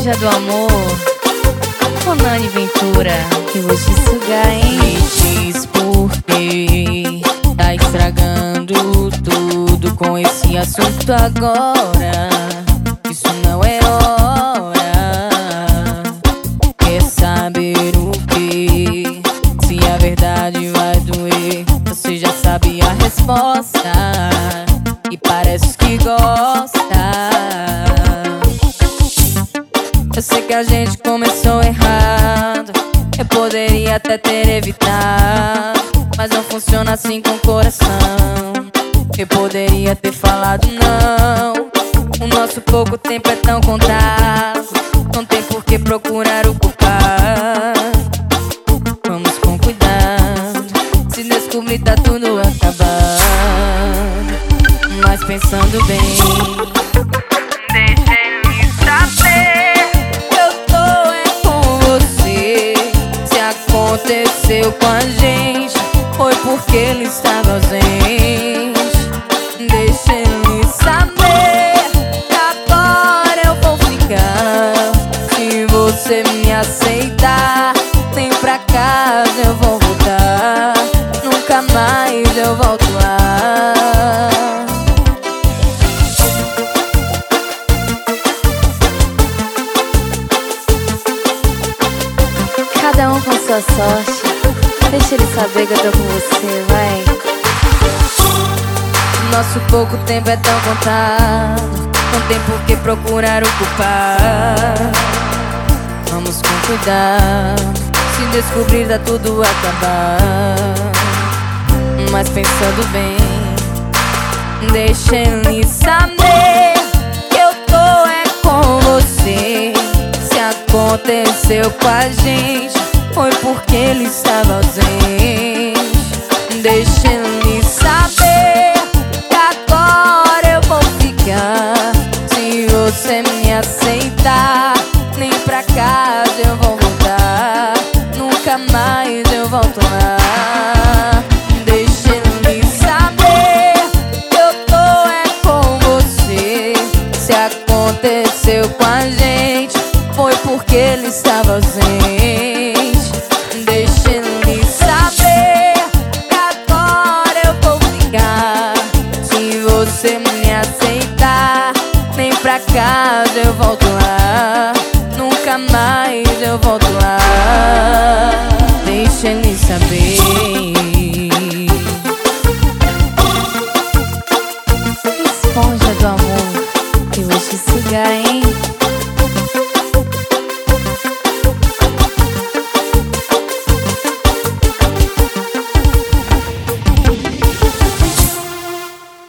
esponja do amor, Conani Ventura, que vou te sugar, hein? Me diz por que tá estragando tudo com esse assunto agora. Isso não é hora. Quer saber o que? Se a verdade vai doer, você já sabe a resposta e parece que gosta. Eu sei que a gente começou errado, eu poderia até ter evitado, mas não funciona assim com o coração. Eu poderia ter falado não. O nosso pouco tempo é tão contado, não tem por que procurar o culpado. Vamos com cuidado, se descobrir tá tudo acabando. Mas pensando bem, deixa ele saber, eu tô é com você. Se aconteceu com a gente, foi porque ele estava ausente. Deixa ele saber que agora eu vou ficar. Se você me aceitar, nem pra casa eu vou voltar. Nunca mais eu volto lá. Cada um com sua sorte, deixa ele saber que eu tô com você, vai. Nosso pouco tempo é tão contado, não tem por que procurar o culpado. Vamos com cuidado, se descobrir dá tudo acabar. Mas pensando bem, deixa ele saber que eu tô é com você. Se aconteceu com a gente, foi porque ele estava ausente. Deixa ele saber que agora eu vou ficar. Se você me aceitar, nem pra casa eu vou voltar. Nunca mais eu volto lá. Deixa ele saber que eu tô é com você. Se aconteceu com a gente, foi porque ele estava ausente. Deixa ele saber que agora eu vou ficar. Se você me aceitar, nem pra casa eu volto lá. Nunca mais eu volto lá. Deixa ele saber. Esponja do amor, que vou te sugar, hein?